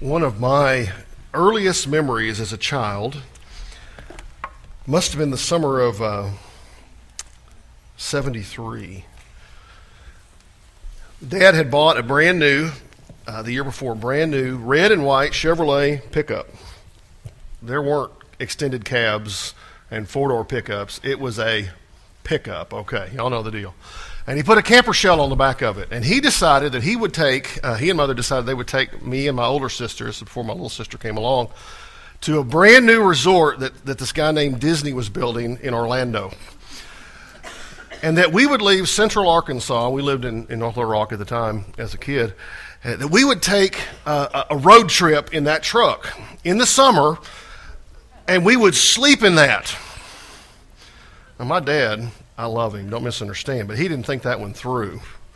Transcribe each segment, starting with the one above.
One of my earliest memories as a child must have been the summer of 73. Dad had bought a brand new, the year before, brand new red and white Chevrolet pickup. There weren't extended cabs and four-door pickups. It was a pickup, okay, y'all know the deal. And he put a camper shell on the back of it. And he decided that he would take, he and Mother decided they would take me and my older sisters, before my little sister came along, to a brand new resort that this guy named Disney was building in Orlando. And that we would leave Central Arkansas, we lived in North Little Rock at the time as a kid, that we would take a road trip in that truck in the summer, and we would sleep in that. Now my dad, I love him, don't misunderstand, but he didn't think that one through.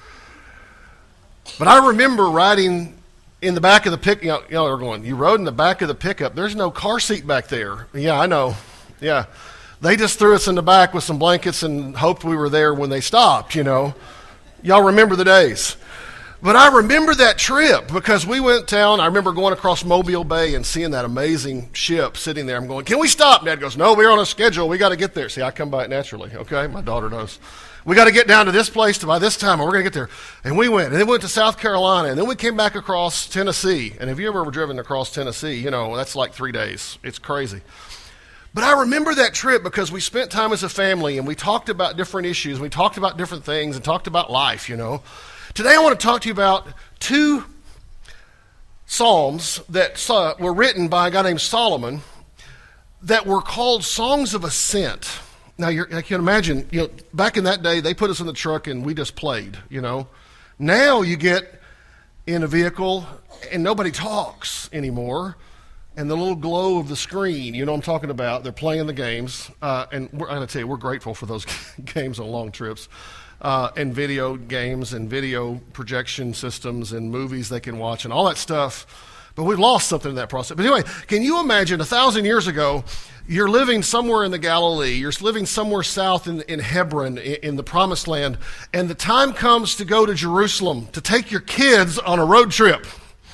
But I remember riding in the back of the pickup. Y'all are going, you rode in the back of the pickup? There's no car seat back there. Yeah, I know. Yeah. They just threw us in the back with some blankets and hoped we were there when they stopped, you know. Y'all remember the days. But I remember that trip because we went down. I remember going across Mobile Bay and seeing that amazing ship sitting there. I'm going, can we stop? Dad goes, no, we're on a schedule. We got to get there. See, I come by it naturally, okay? My daughter knows. We got to get down to this place by this time, and we're going to get there. And we went. And then we went to South Carolina, and then we came back across Tennessee. And have you ever driven across Tennessee? You know, that's like 3 days. It's crazy. But I remember that trip because we spent time as a family, and we talked about different issues. We talked about different things and talked about life, you know. Today I want to talk to you about two psalms that were written by a guy named Solomon that were called songs of ascent. Now, you can imagine, you know, back in that day, they put us in the truck and we just played, you know. Now you get in a vehicle and nobody talks anymore. And the little glow of the screen, you know what I'm talking about. They're playing the games. And I'm going to tell you, we're grateful for those games on long trips. And video games and video projection systems and movies they can watch and all that stuff. But we've lost something in that process. But anyway, can you imagine 1,000 years ago, you're living somewhere in the Galilee, you're living somewhere south in Hebron, in the Promised Land, and the time comes to go to Jerusalem to take your kids on a road trip.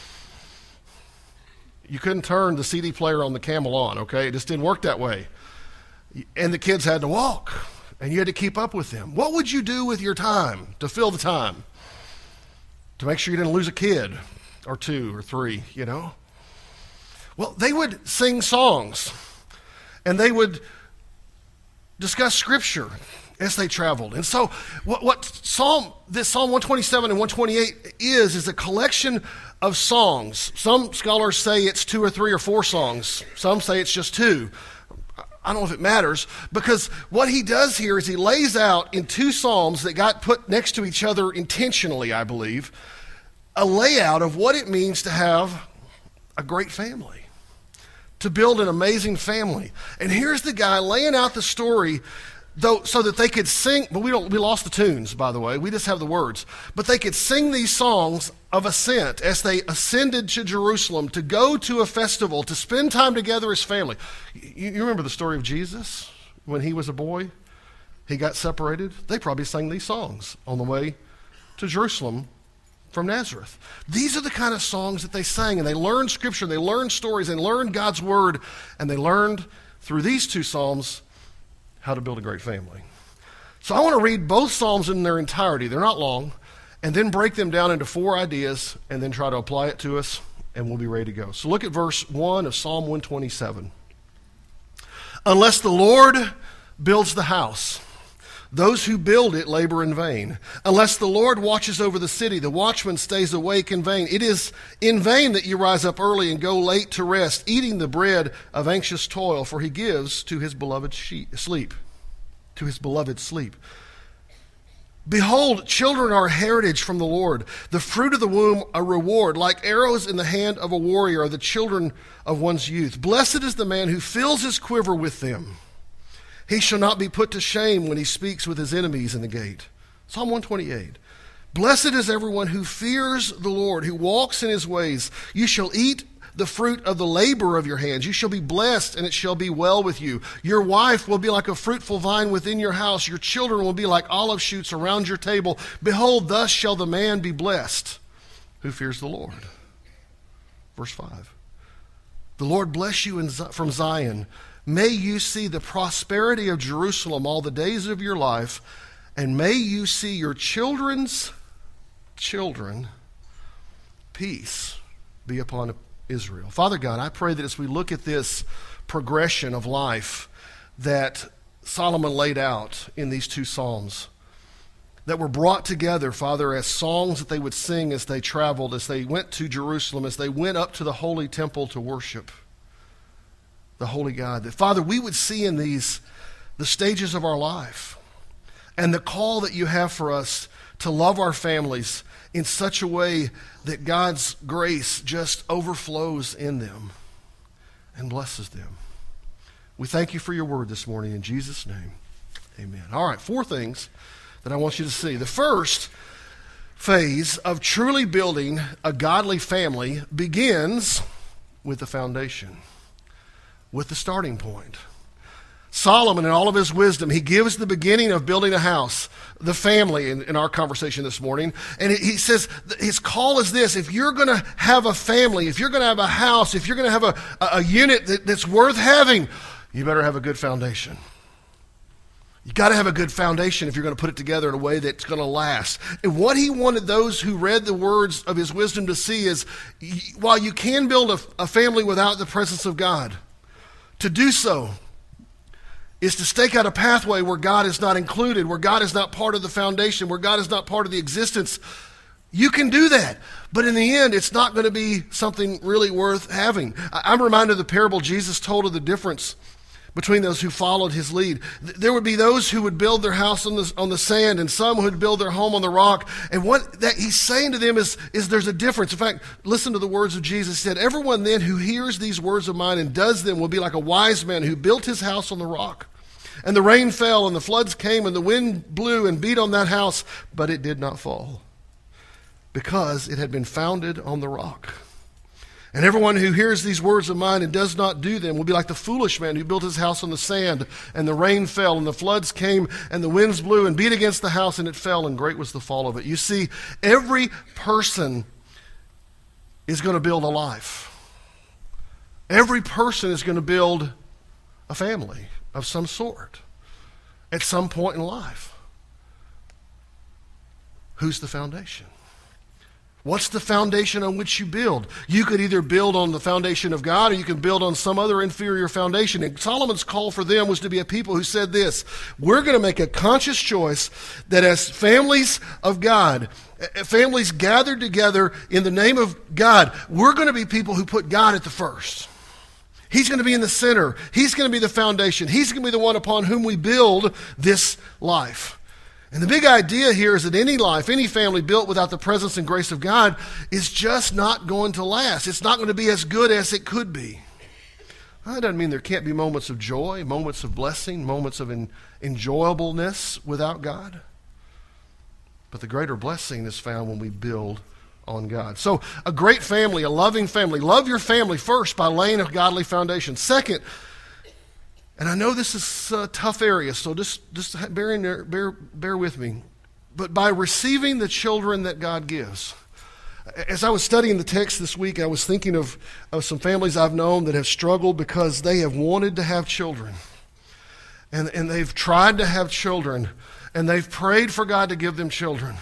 You couldn't turn the CD player on the camel on, okay? It just didn't work that way. And the kids had to walk. And you had to keep up with them. What would you do with your time to fill the time? To make sure you didn't lose a kid or two or three, you know? Well, they would sing songs. And they would discuss Scripture as they traveled. And so what Psalm 127 and 128 is a collection of songs. Some scholars say it's 2 or 3 or 4 songs. Some say it's just 2. I don't know if it matters, because what he does here is he lays out in 2 psalms that got put next to each other intentionally, I believe, a layout of what it means to have a great family, to build an amazing family. And here's the guy laying out the story, though, so that they could sing, but we lost the tunes, by the way. We just have the words. But they could sing these songs of ascent as they ascended to Jerusalem to go to a festival, to spend time together as family. You remember the story of Jesus when he was a boy? He got separated. They probably sang these songs on the way to Jerusalem from Nazareth. These are the kind of songs that they sang, and they learned Scripture, they learned stories, they learned God's Word, and they learned through these 2 psalms how to build a great family. So I want to read both psalms in their entirety. They're not long. And then break them down into 4 ideas and then try to apply it to us, and we'll be ready to go. So look at verse 1 of Psalm 127. Unless the Lord builds the house, those who build it labor in vain. Unless the Lord watches over the city, the watchman stays awake in vain. It is in vain that you rise up early and go late to rest, eating the bread of anxious toil, for he gives to his beloved sleep. To his beloved sleep. Behold, children are a heritage from the Lord, the fruit of the womb a reward. Like arrows in the hand of a warrior are the children of one's youth. Blessed is the man who fills his quiver with them. He shall not be put to shame when he speaks with his enemies in the gate. Psalm 128. Blessed is everyone who fears the Lord, who walks in his ways. You shall eat the fruit of the labor of your hands. You shall be blessed, and it shall be well with you. Your wife will be like a fruitful vine within your house. Your children will be like olive shoots around your table. Behold, thus shall the man be blessed who fears the Lord. Verse 5. The Lord bless you from Zion. May you see the prosperity of Jerusalem all the days of your life, and may you see your children's children. Peace be upon Israel. Father God, I pray that as we look at this progression of life that Solomon laid out in these two Psalms, that were brought together, Father, as songs that they would sing as they traveled, as they went to Jerusalem, as they went up to the holy temple to worship the holy God. That, Father, we would see in these the stages of our life and the call that you have for us to love our families in such a way that God's grace just overflows in them and blesses them. We thank you for your word this morning in Jesus' name. Amen. All right, 4 things that I want you to see. The first phase of truly building a godly family begins with the foundation, with the starting point. Solomon, in all of his wisdom, he gives the beginning of building a house, the family, in our conversation this morning. And he says his call is this: if you're going to have a family, if you're going to have a house, if you're going to have a unit that's worth having, you better have a good foundation. You got to have a good foundation if you're going to put it together in a way that's going to last. And what he wanted those who read the words of his wisdom to see is, while you can build a family without the presence of God, to do so is to stake out a pathway where God is not included, where God is not part of the foundation, where God is not part of the existence. You can do that, but in the end, it's not going to be something really worth having. I'm reminded of the parable Jesus told of the difference between those who followed his lead. There would be those who would build their house on the sand, and some who would build their home on the rock. And what that he's saying to them is there's a difference. In fact, listen to the words of Jesus. He said, everyone then who hears these words of mine and does them will be like a wise man who built his house on the rock. And the rain fell, and the floods came, and the wind blew and beat on that house, but it did not fall, because it had been founded on the rock. And everyone who hears these words of mine and does not do them will be like the foolish man who built his house on the sand, and the rain fell, and the floods came, and the winds blew and beat against the house, and it fell, and great was the fall of it. You see, every person is going to build a life. Every person is going to build a family of some sort at some point in life. Who's the foundation? What's the foundation on which you build? You could either build on the foundation of God, or you can build on some other inferior foundation. And Solomon's call for them was to be a people who said this: we're going to make a conscious choice that as families of God, families gathered together in the name of God, we're going to be people who put God at the first. He's going to be in the center. He's going to be the foundation. He's going to be the one upon whom we build this life. And the big idea here is that any life, any family built without the presence and grace of God is just not going to last. It's not going to be as good as it could be. That doesn't mean there can't be moments of joy, moments of blessing, moments of enjoyableness without God. But the greater blessing is found when we build on God. So a great family, a loving family. Love your family first by laying a godly foundation. Second, and I know this is a tough area, so just bear with me. But by receiving the children that God gives. As I was studying the text this week, I was thinking of some families I've known that have struggled because they have wanted to have children. And they've tried to have children. And they've prayed for God to give them children.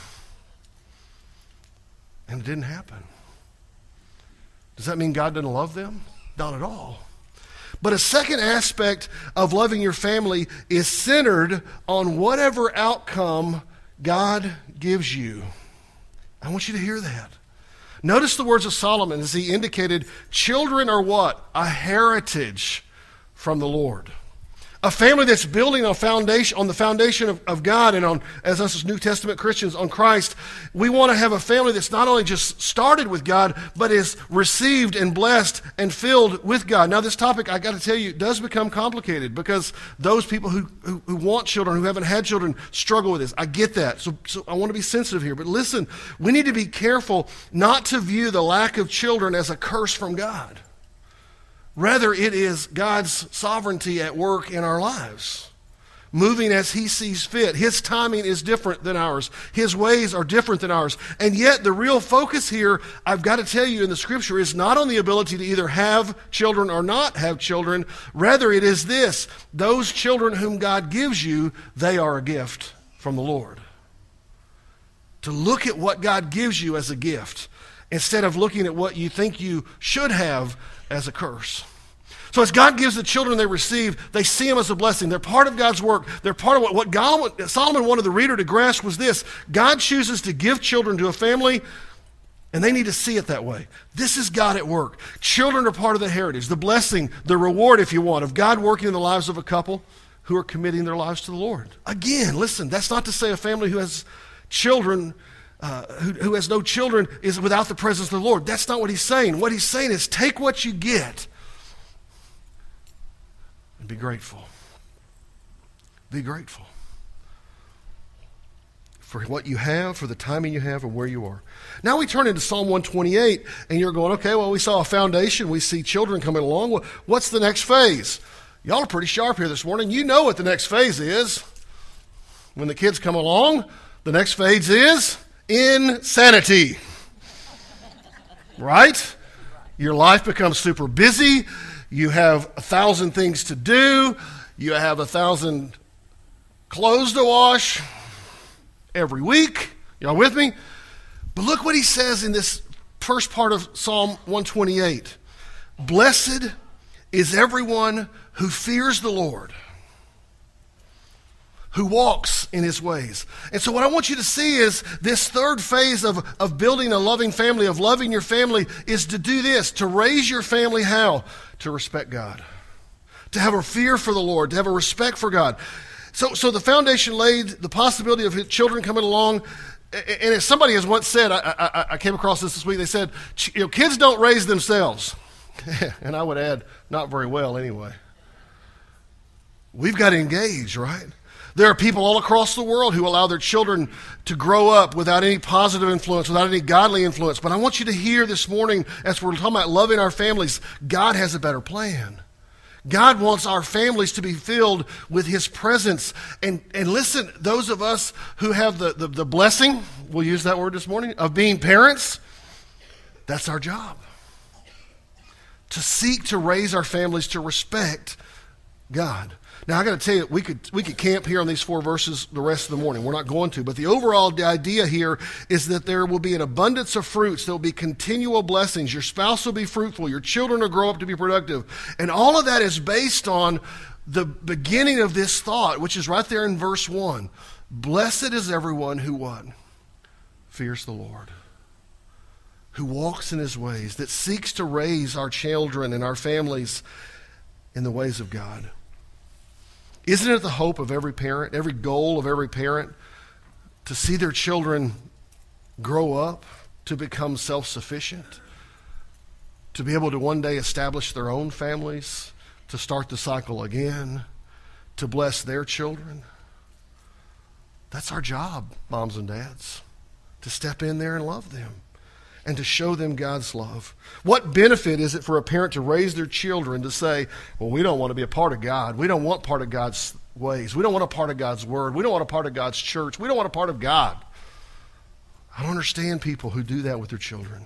And it didn't happen. Does that mean God doesn't love them? Not at all. But a second aspect of loving your family is centered on whatever outcome God gives you. I want you to hear that. Notice the words of Solomon as he indicated, children are what? A heritage from the Lord. A family that's building on the foundation of God and on, as us as New Testament Christians, on Christ. We want to have a family that's not only just started with God, but is received and blessed and filled with God. Now, this topic, I got to tell you, does become complicated because those people who want children, who haven't had children, struggle with this. I get that. So I want to be sensitive here. But listen, we need to be careful not to view the lack of children as a curse from God. Rather, it is God's sovereignty at work in our lives. moving as he sees fit. His timing is different than ours. His ways are different than ours. And yet the real focus here, I've got to tell you in the scripture, is not on the ability to either have children or not have children. Rather, it is this: those children whom God gives you, they are a gift from the Lord. To look at what God gives you as a gift instead of looking at what you think you should have as a curse. So as God gives the children they receive, they see them as a blessing. They're part of God's work. They're part of what Solomon wanted the reader to grasp was this: God chooses to give children to a family, and they need to see it that way. This is God at work. Children are part of the heritage, the blessing, the reward, if you want, of God working in the lives of a couple who are committing their lives to the Lord. Again, listen, that's not to say a family who has children, who has no children, is without the presence of the Lord. That's not what he's saying. What he's saying is take what you get and be grateful. Be grateful for what you have, for the timing you have, and where you are. Now we turn into Psalm 128, and you're going, okay, well, we saw a foundation. We see children coming along. What's the next phase? Y'all are pretty sharp here this morning. You know what the next phase is. When the kids come along, the next phase is insanity. Right? Your life becomes super busy. You have 1,000 things to do. You have 1,000 clothes to wash every week. Y'all with me? But look what he says in this first part of Psalm 128. Blessed is everyone who fears the Lord, who walks in his ways. And so what I want you to see is this third phase of building a loving family, of loving your family, is to do this, to raise your family how? To respect God, to have a fear for the Lord, to have a respect for God. So the foundation laid, the possibility of children coming along, and as somebody has once said, I came across this week, they said, kids don't raise themselves. And I would add, not very well anyway. We've got to engage, right? There are people all across the world who allow their children to grow up without any positive influence, without any godly influence. But I want you to hear this morning, as we're talking about loving our families, God has a better plan. God wants our families to be filled with his presence. And listen, those of us who have the blessing, we'll use that word this morning, of being parents, that's our job. To seek to raise our families to respect God. Now, I got to tell you, we could camp here on these 4 verses the rest of the morning. We're not going to. But the overall idea here is that there will be an abundance of fruits. There will be continual blessings. Your spouse will be fruitful. Your children will grow up to be productive. And all of that is based on the beginning of this thought, which is right there in verse 1. Blessed is everyone who what? Fears the Lord, who walks in his ways, that seeks to raise our children and our families in the ways of God. Isn't it the hope of every parent, every goal of every parent, to see their children grow up, to become self-sufficient, to be able to one day establish their own families, to start the cycle again, to bless their children? That's our job, moms and dads, to step in there and love them and to show them God's love. What benefit is it for a parent to raise their children to say, well, we don't want to be a part of God. We don't want part of God's ways. We don't want a part of God's word. We don't want a part of God's church. We don't want a part of God. I don't understand people who do that with their children.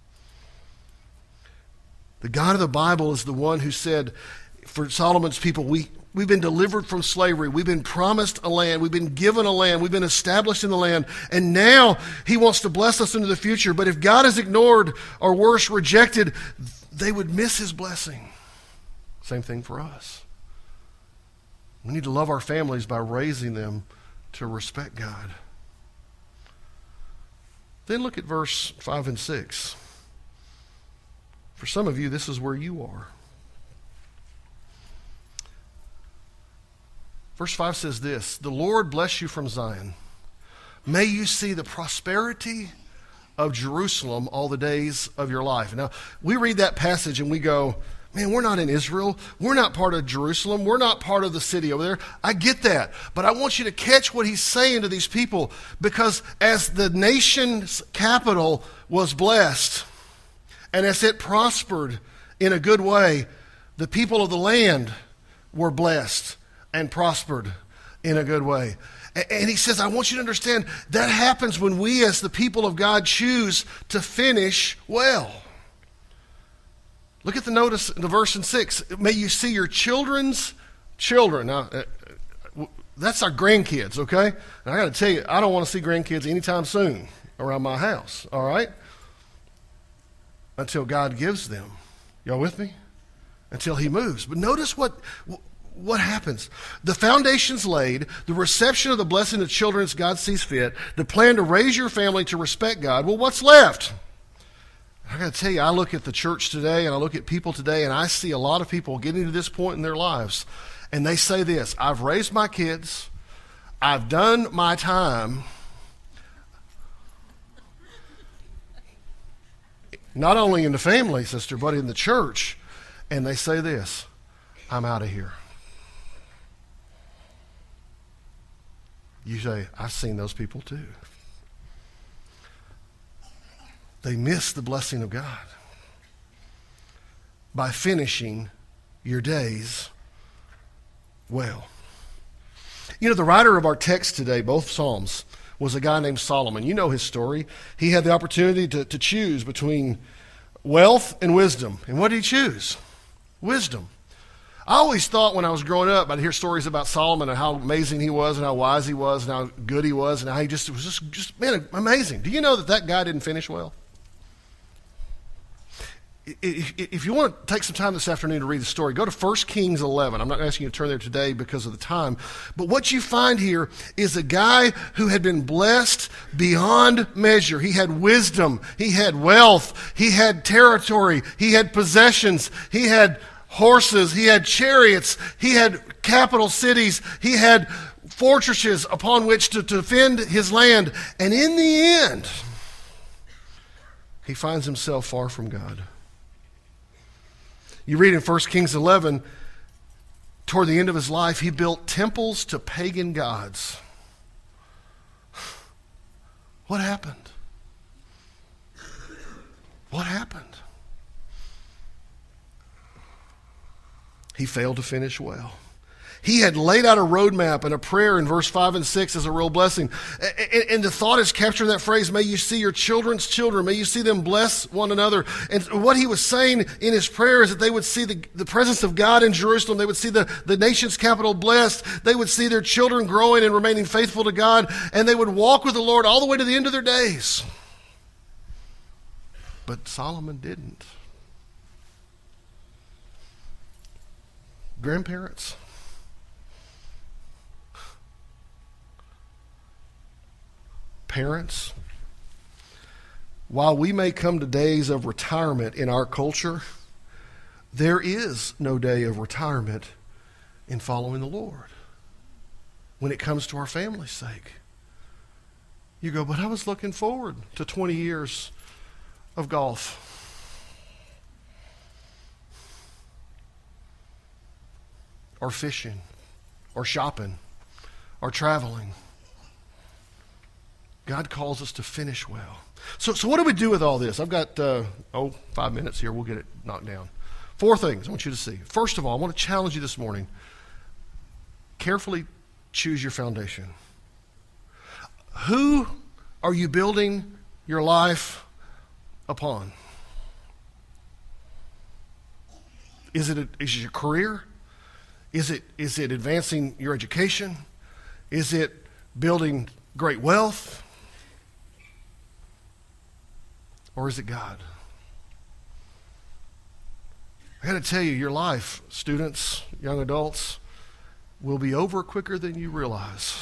The God of the Bible is the one who said, for Solomon's people, we've been delivered from slavery. We've been promised a land. We've been given a land. We've been established in the land. And now he wants to bless us into the future. But if God is ignored or worse, rejected, they would miss his blessing. Same thing for us. We need to love our families by raising them to respect God. Then look at verse 5 and 6. For some of you, this is where you are. Verse 5 says this, the Lord bless you from Zion. May you see the prosperity of Jerusalem all the days of your life. Now, we read that passage and we go, man, we're not in Israel. We're not part of Jerusalem. We're not part of the city over there. I get that. But I want you to catch what he's saying to these people, because as the nation's capital was blessed and as it prospered in a good way, the people of the land were blessed and prospered in a good way. And he says, I want you to understand that happens when we as the people of God choose to finish well. Look at the verse in 6. May you see your children's children. Now, that's our grandkids, okay? And I got to tell you, I don't want to see grandkids anytime soon around my house, all right? Until God gives them. Y'all with me? Until he moves. But notice what happens. The foundation's laid, the reception of the blessing of children as God sees fit, the plan to raise your family to respect God. Well, what's left? I got to tell you, I look at the church today and I look at people today and I see a lot of people getting to this point in their lives and they say this, I've raised my kids, I've done my time, not only in the family, sister, but in the church, and they say this, I'm out of here. You say, I've seen those people too. They miss the blessing of God by finishing your days well. You know, the writer of our text today, both Psalms, was a guy named Solomon. You know his story. He had the opportunity to choose between wealth and wisdom. And what did he choose? Wisdom. I always thought when I was growing up, I'd hear stories about Solomon and how amazing he was and how wise he was and how good he was and how he was just man, amazing. Do you know that guy didn't finish well? If you want to take some time this afternoon to read the story, go to 1 Kings 11. I'm not asking you to turn there today because of the time. But what you find here is a guy who had been blessed beyond measure. He had wisdom. He had wealth. He had territory. He had possessions. He had horses. He had chariots. He had capital cities. He had fortresses upon which to defend his land. And in the end, he finds himself far from God. You read in 1 Kings 11, toward the end of his life, he built temples to pagan gods. What happened? What happened? He failed to finish well. He had laid out a roadmap and a prayer in verse 5 and 6 as a real blessing. And the thought is captured in that phrase, may you see your children's children. May you see them bless one another. And what he was saying in his prayer is that they would see the presence of God in Jerusalem. They would see the nation's capital blessed. They would see their children growing and remaining faithful to God. And they would walk with the Lord all the way to the end of their days. But Solomon didn't. Grandparents, parents, while we may come to days of retirement in our culture, there is no day of retirement in following the Lord when it comes to our family's sake. You go, but I was looking forward to 20 years of golf. Or fishing, or shopping, or traveling. God calls us to finish well. So what do we do with all this? I've got, 5 minutes here. We'll get it knocked down. 4 things I want you to see. First of all, I want to challenge you this morning. Carefully choose your foundation. Who are you building your life upon? Is it your career? Is it advancing your education? Is it building great wealth? Or is it God? I got to tell you, your life, students, young adults, will be over quicker than you realize.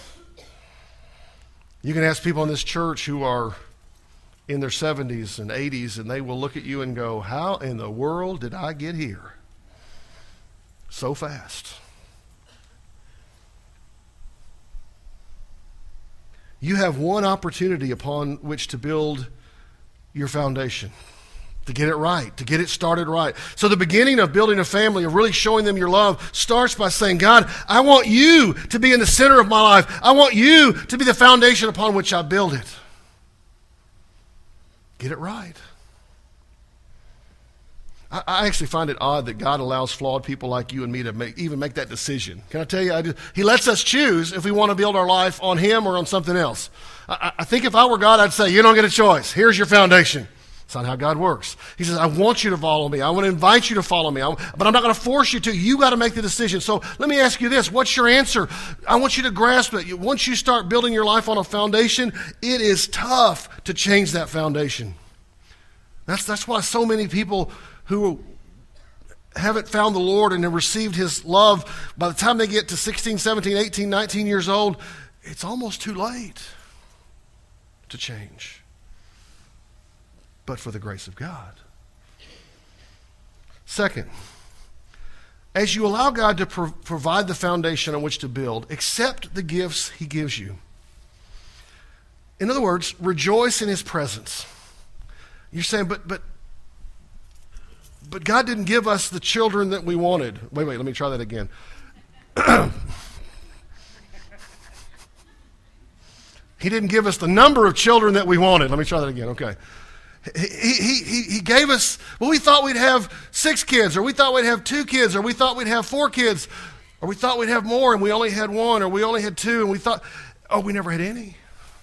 You can ask people in this church who are in their 70s and 80s, and they will look at you and go, how in the world did I get here so fast? You have one opportunity upon which to build your foundation, to get it right, to get it started right. So the beginning of building a family, of really showing them your love, starts by saying, God, I want you to be in the center of my life. I want you to be the foundation upon which I build it. Get it right. I actually find it odd that God allows flawed people like you and me to even make that decision. Can I tell you, He lets us choose if we want to build our life on Him or on something else. I think if I were God, I'd say, you don't get a choice. Here's your foundation. It's not how God works. He says, I want you to follow me. I want to invite you to follow me, but I'm not going to force you to. You got to make the decision. So let me ask you this. What's your answer? I want you to grasp it. Once you start building your life on a foundation, it is tough to change that foundation. That's why so many people who haven't found the Lord and have received His love, by the time they get to 16, 17, 18, 19 years old, it's almost too late to change. But for the grace of God. Second, as you allow God to provide the foundation on which to build, accept the gifts He gives you. In other words, rejoice in His presence. You're saying, but God didn't give us the children that we wanted. Wait, let me try that again. He didn't give us the number of children that we wanted. Let me try that again. Okay. He gave us, well, we thought we'd have 6 kids, or we thought we'd have 2 kids, or we thought we'd have 4 kids, or we thought we'd have more and we only had 1, or we only had 2, and we thought, we never had any.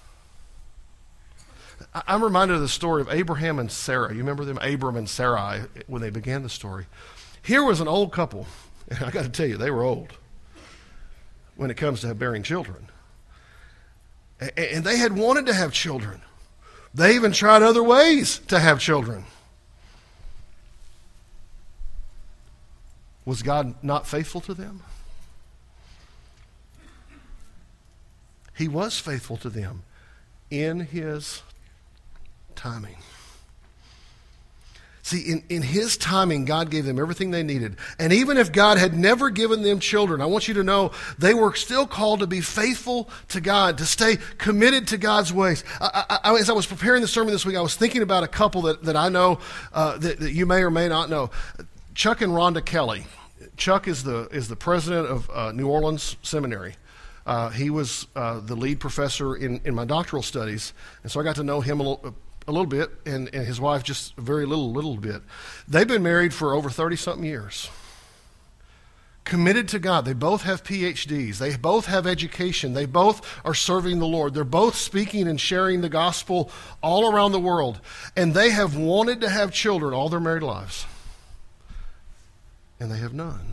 I'm reminded of the story of Abraham and Sarah. You remember them, Abram and Sarai, when they began the story. Here was an old couple, and I got to tell you, they were old when it comes to bearing children. And they had wanted to have children. They even tried other ways to have children. Was God not faithful to them? He was faithful to them in His timing. See, in His timing, God gave them everything they needed. And even if God had never given them children, I want you to know they were still called to be faithful to God, to stay committed to God's ways. As I was preparing the sermon this week, I was thinking about a couple that I know that you may or may not know. Chuck and Rhonda Kelly. Chuck is the president of New Orleans Seminary. He was the lead professor in my doctoral studies, and so I got to know him a little bit, and his wife just a very little bit. They've been married for over 30-something years. Committed to God. They both have PhDs. They both have education. They both are serving the Lord. They're both speaking and sharing the gospel all around the world. And they have wanted to have children all their married lives. And they have none.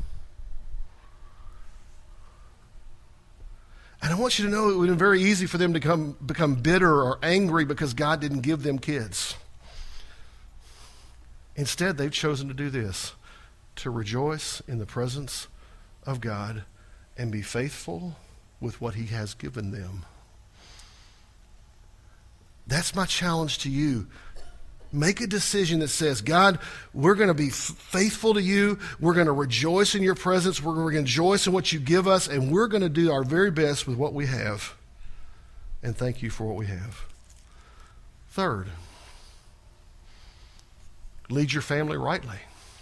And I want you to know it would have been very easy for them to become bitter or angry because God didn't give them kids. Instead, they've chosen to do this, to rejoice in the presence of God and be faithful with what He has given them. That's my challenge to you. Make a decision that says, God, we're going to be faithful to you. We're going to rejoice in your presence. We're going to rejoice in what you give us, and we're going to do our very best with what we have. And thank you for what we have. Third, lead your family rightly.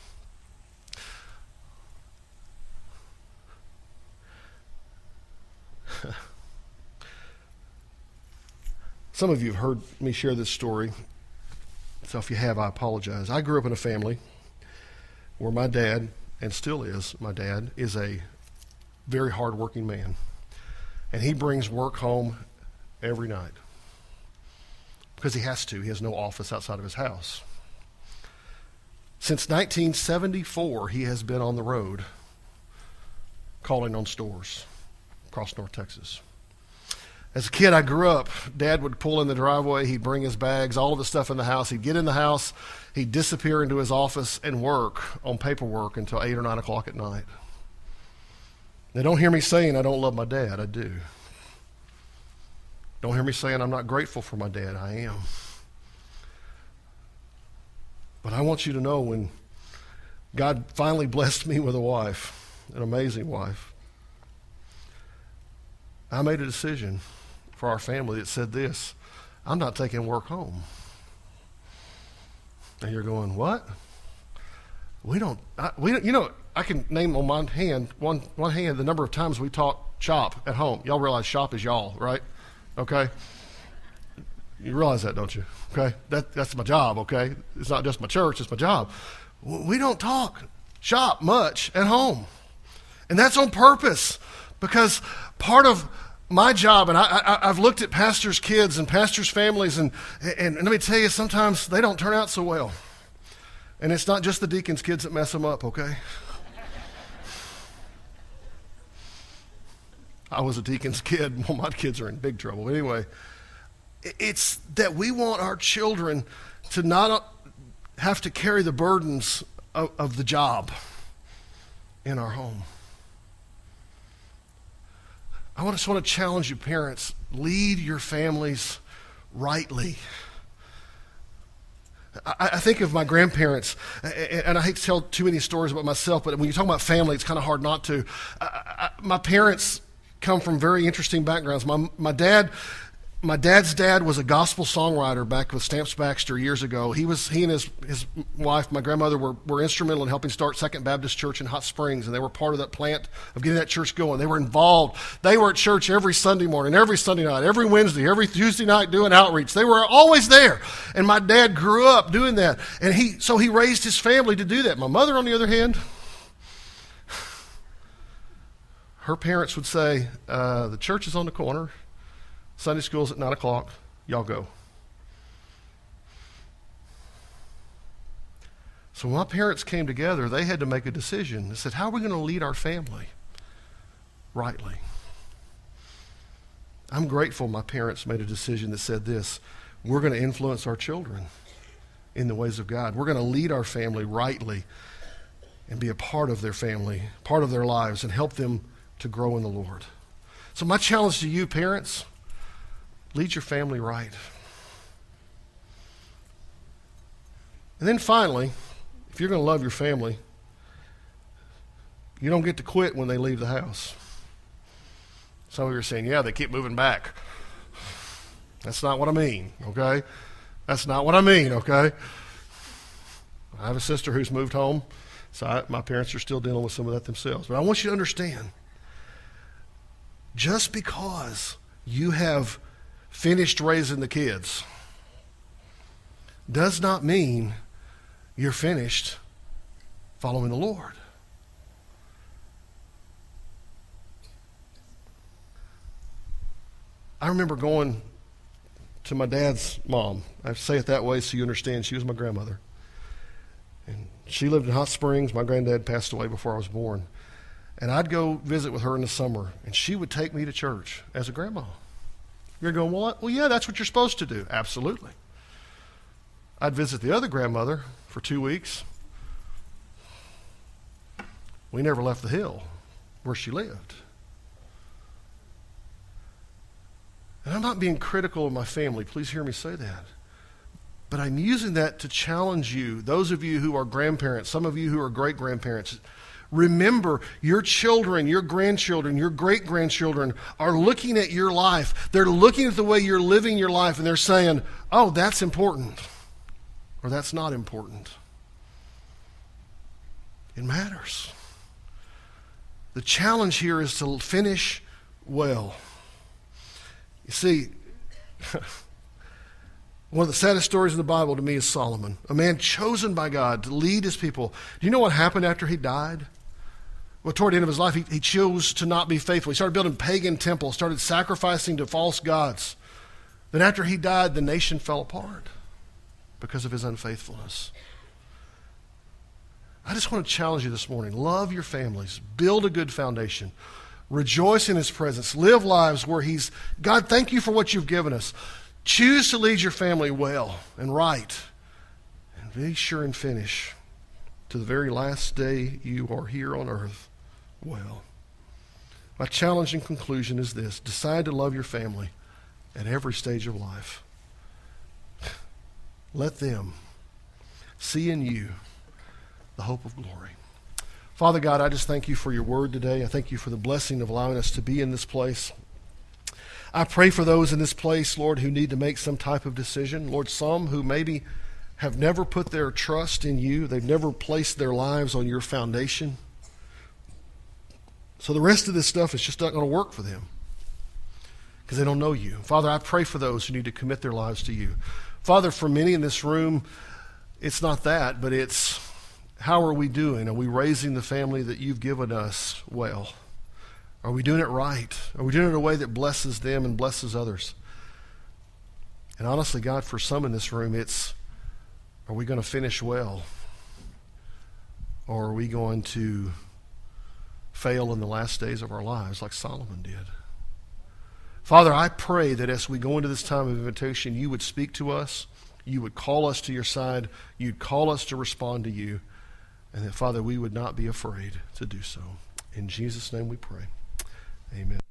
Some of you have heard me share this story. So if you have, I apologize. I grew up in a family where my dad, and still is, my dad is a very hardworking man. And he brings work home every night because he has to. He has no office outside of his house. Since 1974, he has been on the road calling on stores across North Texas. As a kid, I grew up. Dad would pull in the driveway. He'd bring his bags, all of the stuff in the house. He'd get in the house. He'd disappear into his office and work on paperwork until 8 or 9 o'clock at night. Now, don't hear me saying I don't love my dad. I do. Don't hear me saying I'm not grateful for my dad. I am. But I want you to know when God finally blessed me with a wife, an amazing wife, I made a decision for our family that said this: I'm not taking work home. And you're going, what? We don't, you know, I can name on one hand the number of times we taught shop at home. Y'all realize shop is y'all, right? Okay? You realize that, don't you? Okay? That's my job, okay? It's not just my church, it's my job. We don't talk shop much at home. And that's on purpose, because part of my job, and I've looked at pastors' kids and pastors' families, and let me tell you, sometimes they don't turn out so well. And it's not just the deacons' kids that mess them up, okay? I was a deacon's kid. Well, my kids are in big trouble. Anyway, it's that we want our children to not have to carry the burdens of the job in our home. I just want to challenge you, parents. Lead your families rightly. I think of my grandparents, and I hate to tell too many stories about myself, but when you talk about family, it's kind of hard not to. My parents come from very interesting backgrounds. My dad's dad was a gospel songwriter back with Stamps Baxter years ago. He and his wife, my grandmother, were instrumental in helping start Second Baptist Church in Hot Springs, and they were part of that plant of getting that church going. They were involved. They were at church every Sunday morning, every Sunday night, every Wednesday, every Tuesday night doing outreach. They were always there, and my dad grew up doing that, and so he raised his family to do that. My mother, on the other hand, her parents would say, the church is on the corner. Sunday school's at 9 o'clock. Y'all go. So when my parents came together, they had to make a decision. They said, how are we going to lead our family rightly? I'm grateful my parents made a decision that said this: we're going to influence our children in the ways of God. We're going to lead our family rightly and be a part of their family, part of their lives, and help them to grow in the Lord. So my challenge to you, parents, lead your family right. And then finally, if you're going to love your family, you don't get to quit when they leave the house. Some of you are saying, yeah, they keep moving back. That's not what I mean, okay? That's not what I mean, okay? I have a sister who's moved home, so my parents are still dealing with some of that themselves. But I want you to understand, just because you have finished raising the kids does not mean you're finished following the Lord. I remember going to my dad's mom. I say it that way so you understand. She was my grandmother. And she lived in Hot Springs. My granddad passed away before I was born. And I'd go visit with her in the summer, and she would take me to church as a grandma. You're going, well, yeah, that's what you're supposed to do. Absolutely. I'd visit the other grandmother for 2 weeks. We never left the hill where she lived. And I'm not being critical of my family. Please hear me say that. But I'm using that to challenge you, those of you who are grandparents, some of you who are great-grandparents. Remember, your children, your grandchildren, your great-grandchildren are looking at your life. They're looking at the way you're living your life, and they're saying, oh, that's important, or that's not important. It matters. The challenge here is to finish well. You see, one of the saddest stories in the Bible to me is Solomon, a man chosen by God to lead his people. Do you know what happened after he died? Well, toward the end of his life, he chose to not be faithful. He started building pagan temples, started sacrificing to false gods. Then after he died, the nation fell apart because of his unfaithfulness. I just want to challenge you this morning. Love your families. Build a good foundation. Rejoice in his presence. Live lives where God, thank you for what you've given us. Choose to lead your family well and right. And be sure and finish to the very last day you are here on earth well. My challenge in conclusion is this: decide to love your family at every stage of life. Let them see in you the hope of glory. Father God, I just thank you for your word today. I thank you for the blessing of allowing us to be in this place. I pray for those in this place, Lord, who need to make some type of decision. Lord, some who maybe have never put their trust in you. They've never placed their lives on your foundation. So the rest of this stuff is just not going to work for them because they don't know you. Father, I pray for those who need to commit their lives to you. Father, for many in this room, it's not that, but it's How are we doing? Are we raising the family that you've given us well? Are we doing it right? Are we doing it in a way that blesses them and blesses others? And honestly, God, for some in this room, it's, are we going to finish well? Or are we going to fail in the last days of our lives like Solomon did? Father, I pray that as we go into this time of invitation, you would speak to us, you would call us to your side, you'd call us to respond to you, and that, Father, we would not be afraid to do so. In Jesus' name we pray. Amen.